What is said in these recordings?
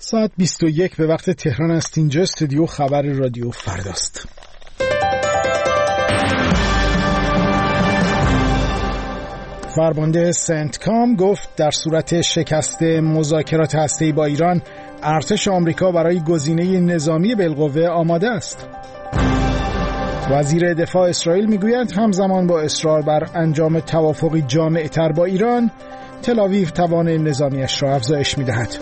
ساعت 21 به وقت تهران است. اینجا استودیو خبر رادیو فرداست. فرمانده سنتکام گفت در صورت شکست مذاکرات هسته‌ای با ایران، ارتش آمریکا برای گزینه نظامی بالقوه آماده است. وزیر دفاع اسرائیل میگوید همزمان با اصرار بر انجام توافقی جامع‌تر با ایران، تل‌آویو توان نظامیش را افزایش می‌دهد.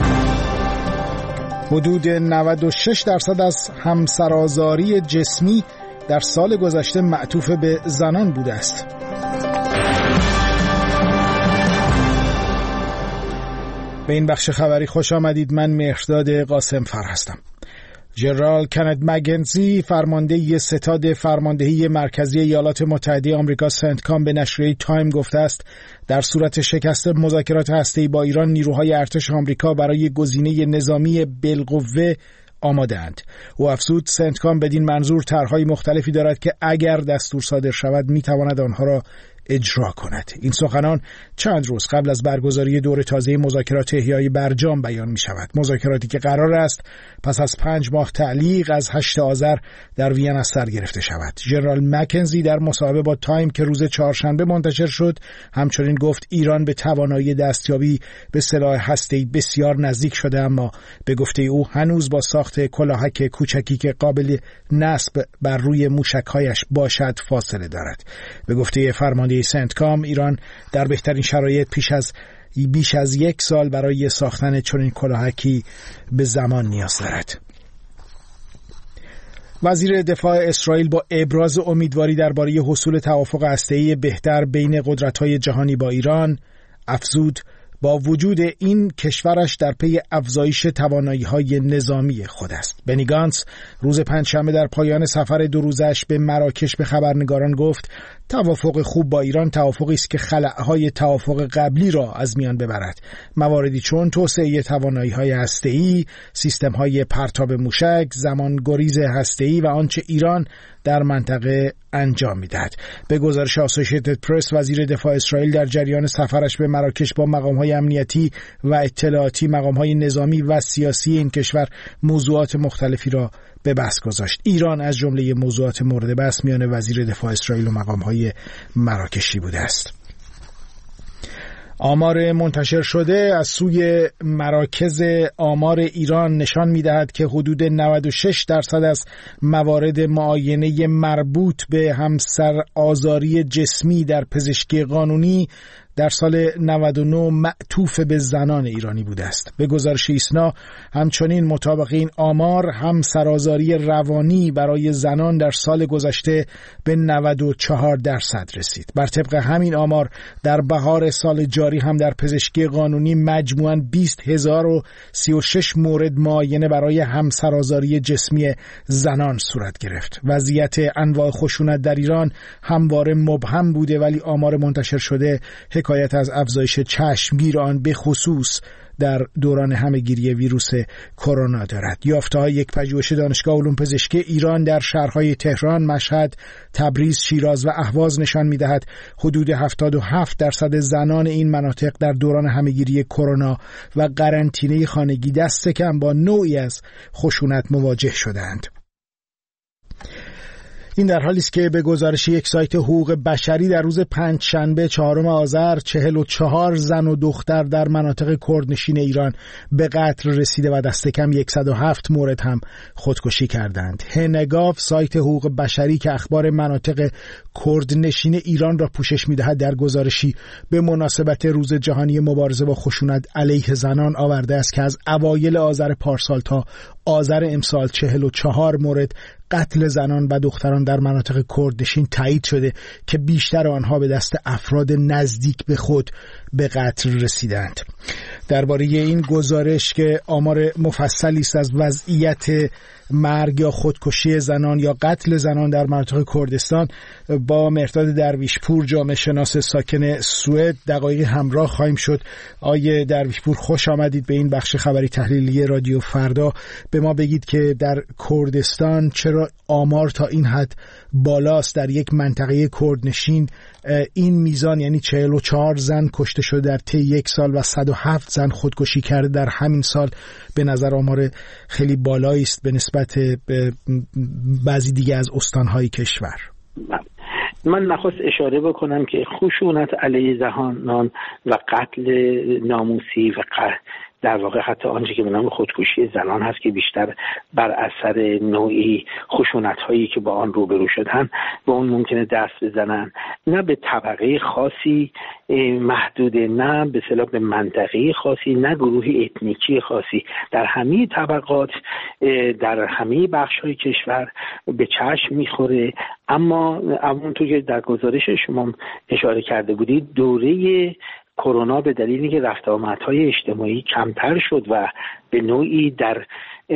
حدود 96% از همسرآزاری جسمی در سال گذشته معطوف به زنان بوده است. به این بخش خبری خوش آمدید. من مهرداد قاسم فر هستم. ژنرال کنت مکنزی، فرمانده ستاد فرماندهی مرکزی ایالات متحده آمریکا سنتکام، به نشریه تایم گفته است در صورت شکست مذاکرات هسته‌ای با ایران، نیروهای ارتش آمریکا برای گزینه نظامی بالقوه آماده‌اند. او افزود سنتکام بدین منظور طرح‌های مختلفی دارد که اگر دستور صادر شود می‌تواند آنها را اجرا کند. این سخنان چند روز قبل از برگزاری دور تازه مذاکرات احیای برجام بیان می شود. مذاکراتی که قرار است پس از 5 ماه تعلیق از 8 آذر در وین از سر گرفته شود. ژنرال مکنزی در مصاحبه با تایم که روز چهارشنبه منتشر شد همچنین گفت ایران به توانایی دستیابی به سلاح هسته‌ای بسیار نزدیک شده، اما به گفته او هنوز با ساخت کلاهک کوچکی که قابل نصب بر روی موشک‌هایش باشد فاصله دارد. به گفته فرمانده سنتکام، ایران در بهترین شرایط بیش از 1 سال برای ساختن چنین کلاهکی به زمان نیاز دارد. وزیر دفاع اسرائیل با ابراز امیدواری درباره حصول توافق هسته‌ای بهتر بین قدرت‌های جهانی با ایران افزود با وجود این کشورش در پی افزایش توانایی‌های نظامی خود است. بنی گانتس روز پنجشنبه در پایان سفر 2 روزش به مراکش به خبرنگاران گفت توافق خوب با ایران توافقی است که خلأهای توافق قبلی را از میان ببرد. مواردی چون توسعه توانایی‌های هسته‌ای، سیستم‌های پرتاب موشک، زمانگریز هسته‌ای و آنچه ایران در منطقه انجام می‌دهد. به گزارش آسوشیتد پرس، وزیر دفاع اسرائیل در جریان سفرش به مراکش با مقام‌های امنیتی و اطلاعاتی، مقام‌های نظامی و سیاسی این کشور موضوعات مختلفی را به بحث گذاشت. ایران از جمله موضوعات مورد بحث میان وزیر دفاع اسرائیل و مقام‌های مراکشی بوده است. آمار منتشر شده از سوی مراکز آمار ایران نشان می‌دهد که حدود 96% از موارد معاینه مربوط به همسرآزاری جسمی در پزشکی قانونی در سال 99 معطوف به زنان ایرانی بوده است. به گزارش ایسنا همچنین مطابق این آمار همسرآزاری روانی برای زنان در سال گذشته به 94% رسید. بر طبق همین آمار در بهار سال جاری هم در پزشکی قانونی مجموعاً 20,036 مورد معاینه برای همسرآزاری جسمی زنان صورت گرفت. وضعیت انواع خشونت در ایران همواره مبهم بوده، ولی آمار منتشر شده حکایت از افزایش چشمگیر آن به خصوص در دوران همه‌گیری ویروس کرونا دارد. یافته‌های یک پژوهش دانشگاه علوم پزشکی ایران در شهرهای تهران، مشهد، تبریز، شیراز و اهواز نشان می‌دهد حدود 77% زنان این مناطق در دوران همه‌گیری کرونا و قرنطینه خانگی دست کم با نوعی از خشونت مواجه شدند. این در حالی است که به گزارش یک سایت حقوق بشری در روز پنجشنبه 4 آذر 44 زن و دختر در مناطق کردنشین ایران به قتل رسیده و دست کم 107 مورد هم خودکشی کردند. هنگاف، سایت حقوق بشری که اخبار مناطق کردنشین ایران را پوشش می‌دهد، در گزارشی به مناسبت روز جهانی مبارزه با خشونت علیه زنان آورده است که از اوایل آذر پارسال تا آذر امسال 44 مورد قتل زنان و دختران در مناطق کردنشین تایید شده که بیشتر آنها به دست افراد نزدیک به خود به قتل رسیدند. درباره این گزارش که آمار مفصلی است از وضعیت مرگ یا خودکشی زنان یا قتل زنان در مناطق کردستان با مهرداد درویشپور، جامعه شناس ساکن سوئد، دقایق همراه خواهیم شد. آیه درویشپور، خوش آمدید به این بخش خبری تحلیلی رادیو فردا. به ما بگید که در کردستان چرا چرا آمار تا این حد بالاست در یک منطقه کردنشین. این میزان یعنی 44 زن کشته شده در طی یک سال و 107 زن خودکشی کرده در همین سال، به نظر آمار خیلی بالایی است به نسبت به بعضی دیگه از استانهای کشور. من نخواست اشاره بکنم که خشونت علیه زنان و قتل ناموسی و در واقع حتی آنچه که به نام خودکشی زنان هست که بیشتر بر اثر نوعی خشونت‌هایی که با آن روبرو شدن به اون ممکنه دست بزنن، نه به طبقه خاصی محدوده، نه به اصطلاح به منطقه خاصی، نه گروه اتنیکی خاصی، در همه طبقات، در همه بخش‌های کشور به چشم می‌خوره. اما همونطور که در گزارش شما اشاره کرده بودید، دوره کرونا به دلیلی که رفت آمدهای اجتماعی کمتر شد و به نوعی در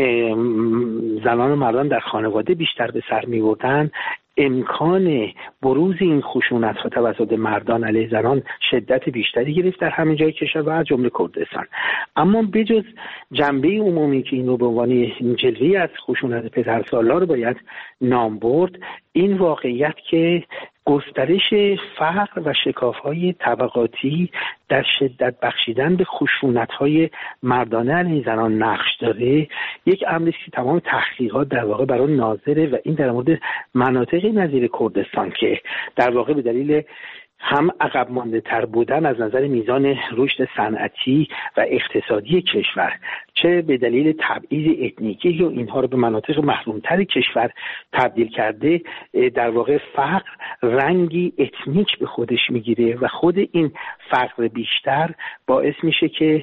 زنان و مردان در خانواده بیشتر به سر می بردن، امکان بروز این خشونت‌ها توسط مردان علیه زنان شدت بیشتری گرفت در همین جای کشور و از جمله کردستان. اما بجز جنبه عمومی که این رو به عنوان جلوه‌ای از خشونت پدرسالار باید نام برد، این واقعیت که گسترش فقر و شکاف‌های طبقاتی در شدت بخشیدن به خشونت‌های مردانه علیه زنان نقش داره، یک امری است که تمام تحقیقات در واقع برای ناظره و این در مورد مناطقی نظیر کردستان که در واقع به دلیل هم عقب مانده تر بودن از نظر میزان رشد صنعتی و اقتصادی کشور، چه به دلیل تبعیض اتنیکی یا اینها رو به مناطق محرومتر کشور تبدیل کرده، در واقع فقر رنگی اتنیک به خودش میگیره و خود این فقر بیشتر باعث میشه که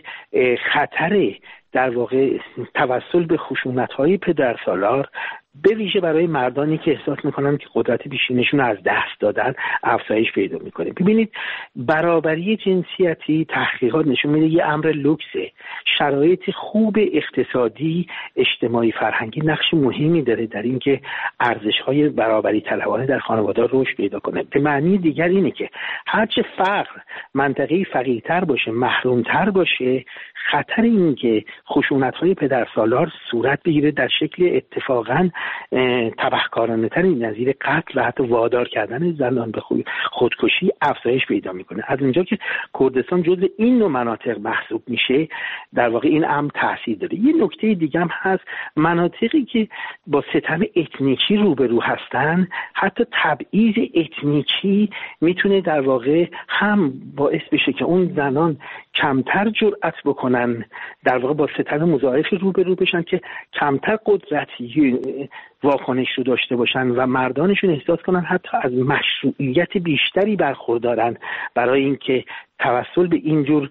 خطر در واقع توسل به خشونت‌های پدرسالار به ویژه برای مردانی که احساس میکنن که قدرت بیشینشون از دست دادن افزایش پیدا میکنه. ببینید، برابری جنسیتی تحقیقات نشون میده یه امر لوکسه. شرایط خوب اقتصادی، اجتماعی، فرهنگی نقش مهمی داره در اینکه ارزش‌های برابری طلبانه در خانواده رشد پیدا کنه. به معنی دیگر اینه که هرچه فقر منطقه‌ای فقیرتر باشه، محرومتر باشه، خطر این که خشونت‌های پدرسالار صورت بگیره در شکل اتفاقاً تبهکارانه تری نظیر قتل و حتی وادار کردن زنان به خودکشی افزایش پیدا میکنه. از اونجا که کردستان جزء این نوع مناطق محسوب میشه، در واقع این امر تاثیر داره. یه نکته دیگه هم هست، مناطقی که با ستم اتنیکی روبرو هستن، حتی تبعیض اتنیکی میتونه در واقع هم باعث بشه که اون زنان کمتر جرأت بکنن در واقع با ستم مضاعفی روبرو بشن که کمتر قدرتی واکنش رو داشته باشن و مردانشون احساس کنن حتی از مشروعیت بیشتری برخوردارن برای اینکه توسل به اینجور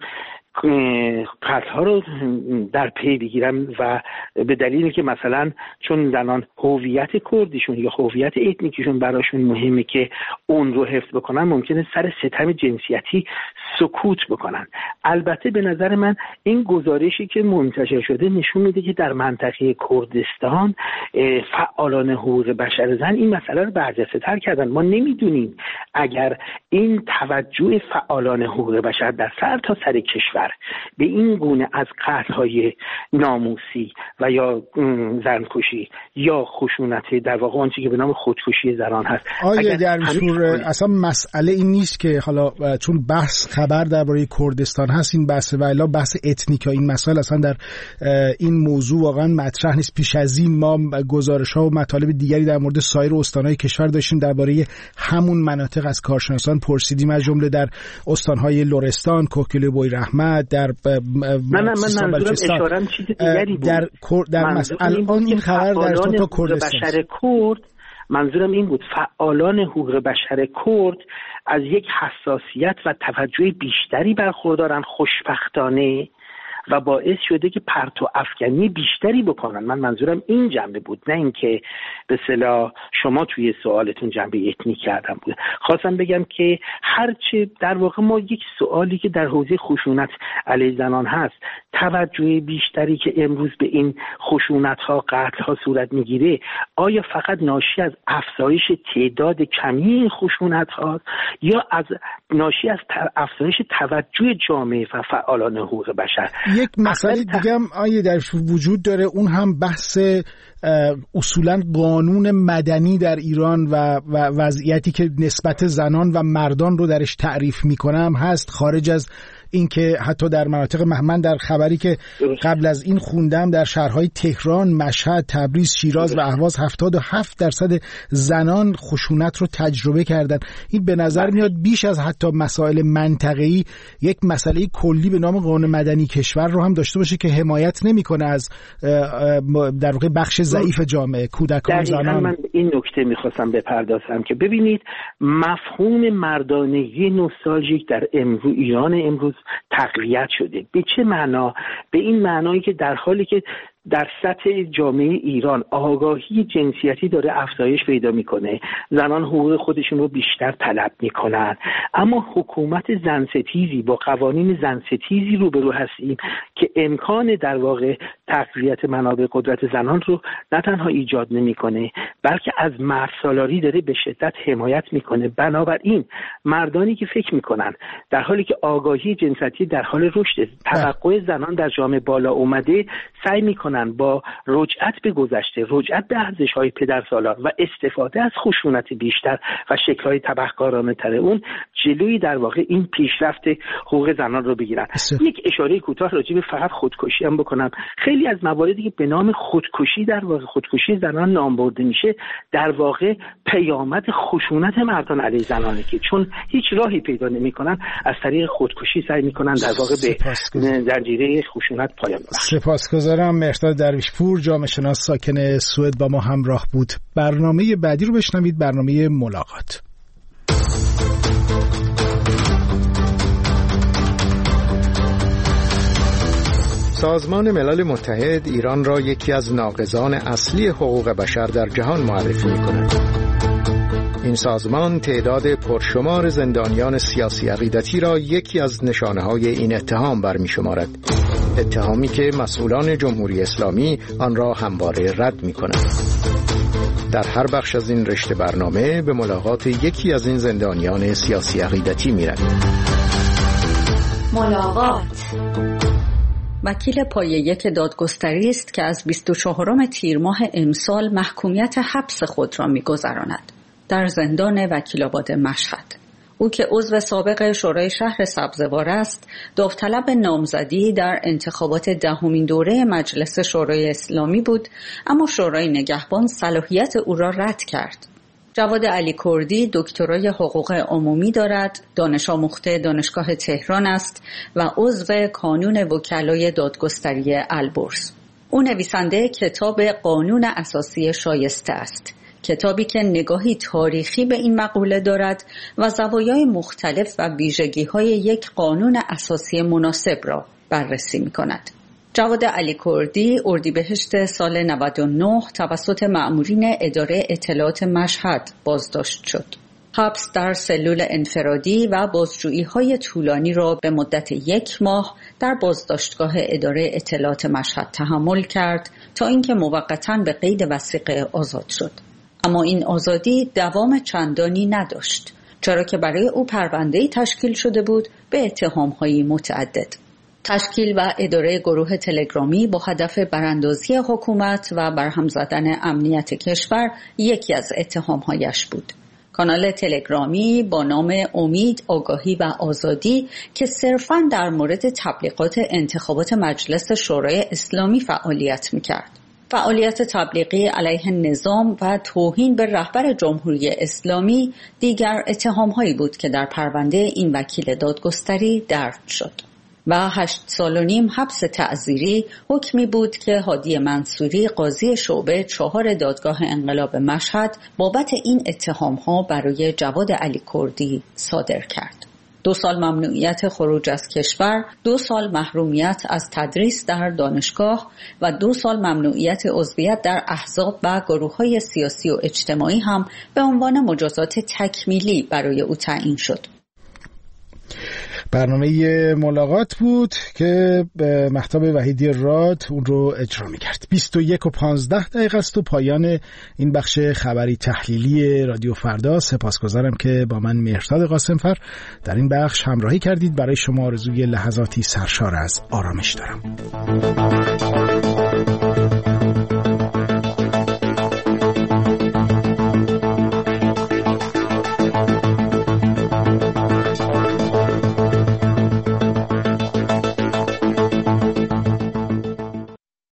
قتل‌ها رو در پی بگیرن و به دلیلی که مثلا چون زنان هویت کردیشون یا هویت اتنیکیشون براشون مهمه که اون رو حفظ بکنن، ممکنه سر ستم جنسیتی سکوت بکنن. البته به نظر من این گزارشی که منتشر شده نشون میده که در منطقه کردستان فعالان حقوق بشر زن این مسئله رو برجسته‌تر کردن. ما نمیدونیم اگر این توجه فعالان حقوق بشر در سرتاسر کشور به این گونه از قتل‌های ناموسی و یا زنکشی یا خشونت، در واقع آنچه که به نام خودکشی زنان هست، آیا درویشپور اصلا مسئله این نیست که حالا چون بحث خبر درباره کردستان هست این بحث و الا بحث اتنیک این مسائل اصلا در این موضوع واقعا مطرح نیست؟ پیش از این ما گزارش‌ها و مطالب دیگری در مورد سایر استان‌های کشور داشتیم درباره همون مناطق از کارشناسان پرسیدیم، از جمله در استان‌های لرستان، کوکیل بویرحمت، در من منظورم اشارم چیز دیگری بود. در مسئله این خبر در تو کردستان منظورم این بود فعالان حقوق بشر کرد از یک حساسیت و توجه بیشتری برخوردارن خوشبختانه و باعث شده که پرتو افکنی بیشتری بکنن. من منظورم این جنبه بود، نه اینکه به اصطلاح شما توی سوالتون جنبه اتنیک کردم بود. خواستم بگم که هرچه در واقع ما یک سوالی که در حوزه خشونت علیه زنان هست، توجه بیشتری که امروز به این خشونت ها، قتل ها صورت میگیره، آیا فقط ناشی از افزایش تعداد کمی این خشونت ها یا از ناشی از افزایش توجه جامعه و فعالان حقوق بشر؟ یک مسئله دیگه هم درش وجود داره، اون هم بحث اصولا قانون مدنی در ایران و وضعیتی که نسبت زنان و مردان رو درش تعریف میکنم هست، خارج از این که حتی در مناطق من در خبری که قبل از این خوندم در شهرهای تهران، مشهد، تبریز، شیراز و اهواز 77% زنان خشونت رو تجربه کردن. این به نظر میاد بیش از حتی مسائل منطقه‌ای یک مسئله کلی به نام قانون مدنی کشور رو هم داشته باشه که حمایت نمیکنه از در واقع بخش ضعیف جامعه، کودکان، زنان. من این نکته میخواستم بپردازم که ببینید مفهوم مردانگی نوستالژیک در ایران امروز تقویت شده. به چه معنا؟ به این معنایی که در حالی که در سطح جامعه ایران آگاهی جنسیتی داره افزایش پیدا میکنه، زنان حقوق خودشون رو بیشتر طلب میکنن، اما حکومت زنستیزی با قوانین زنستیزی روبرو هستیم که امکان در واقع تقویت منابع قدرت زنان رو نه تنها ایجاد نمیکنه بلکه از مردسالاری داره به شدت حمایت میکنه. بنابراین مردانی که فکر میکنن در حالی که آگاهی جنسیتی در حال رشد، توقع زنان در جامعه بالا اومده، سعی میکنن با رجعت به گذشته، رجعت به ارزش‌های پدرسالار و استفاده از خشونت بیشتر و شکل‌های تبهکارانه تر اون، جلوی در واقع این پیشرفت حقوق زنان رو بگیرن. یک اشاره کوتاه راجع به فقط خودکشی هم بکنم. خیلی از مواردی که به نام خودکشی در واقع خودکشی زنان نام برده میشه، در واقع پیامد خشونت مردان علیه زنانه که چون هیچ راهی پیدا نمی‌کنن از طریق خودکشی سعی می‌کنن در واقع به زنجیره خشونت پایان ببخشن. سپاسگزارم. مهرداد درویشپور، جامعه شناس ساکن سوئد، با ما همراه بود. برنامه بعدی رو بشنوید، برنامه ملاقات. سازمان ملل متحد ایران را یکی از ناقضان اصلی حقوق بشر در جهان معرفی می‌کند. این سازمان تعداد پرشمار زندانیان سیاسی عقیدتی را یکی از نشانه‌های این اتهام برمی‌شمارد. اتهامی که مسئولان جمهوری اسلامی آن را همواره رد می‌کنند. در هر بخش از این رشته برنامه به ملاقات یکی از این زندانیان سیاسی عقیدتی می‌رویم. ملاقات. وکیل پایه یک دادگستری است که از 24 تیر ماه امسال محکومیت حبس خود را می‌گذراند در زندان وکیل‌آباد مشهد. او که عضو سابق شورای شهر سبزوار است، داوطلب نامزدی در انتخابات 10مین دوره مجلس شورای اسلامی بود، اما شورای نگهبان صلاحیت او را رد کرد. جواد علی کردی دکترای حقوق عمومی دارد، دانش آموخته دانشگاه تهران است و عضو کانون وکلای دادگستری البرز. او نویسنده کتاب قانون اساسی شایسته است، کتابی که نگاهی تاریخی به این مقوله دارد و زوایای مختلف و ویژگی‌های یک قانون اساسی مناسب را بررسی می‌کند. جواد علی کردی اردیبهشت سال 99 توسط مأمورین اداره اطلاعات مشهد بازداشت شد. حبس در سلول انفرادی و بازجویی‌های طولانی را به مدت 1 ماه در بازداشتگاه اداره اطلاعات مشهد تحمل کرد تا اینکه موقتاً به قید وثیقه آزاد شد. اما این آزادی دوام چندانی نداشت، چرا که برای او پرونده‌ای تشکیل شده بود به اتهام‌های متعدد. تشکیل و اداره گروه تلگرامی با هدف براندازی حکومت و برهم زدن امنیت کشور یکی از اتهام‌هایش بود. کانال تلگرامی با نام امید، آگاهی و آزادی که صرفاً در مورد تبلیغات انتخابات مجلس شورای اسلامی فعالیت می‌کرد. فعالیت تبلیغی علیه نظام و توهین به رهبر جمهوری اسلامی دیگر اتهام‌هایی بود که در پرونده این وکیل دادگستری درج شد. و 8 سال و نیم حبس تعزیری حکمی بود که هادی منصوری قاضی شعبه 4 دادگاه انقلاب مشهد بابت این اتهام‌ها برای جواد علی کردی صادر کرد. 2 سال ممنوعیت خروج از کشور، 2 سال محرومیت از تدریس در دانشگاه و 2 سال ممنوعیت عضویت در احزاب و گروه‌های سیاسی و اجتماعی هم به عنوان مجازات تکمیلی برای او تعیین شد. برنامه ملاقات بود که مهتاب وحیدی راد اون رو اجرا می‌کرد. 21:15 است و پایان این بخش خبری تحلیلی رادیو فردا. سپاسگزارم که با من مهرداد قاسمفر در این بخش همراهی کردید. برای شما آرزوی لحظاتی سرشار از آرامش دارم.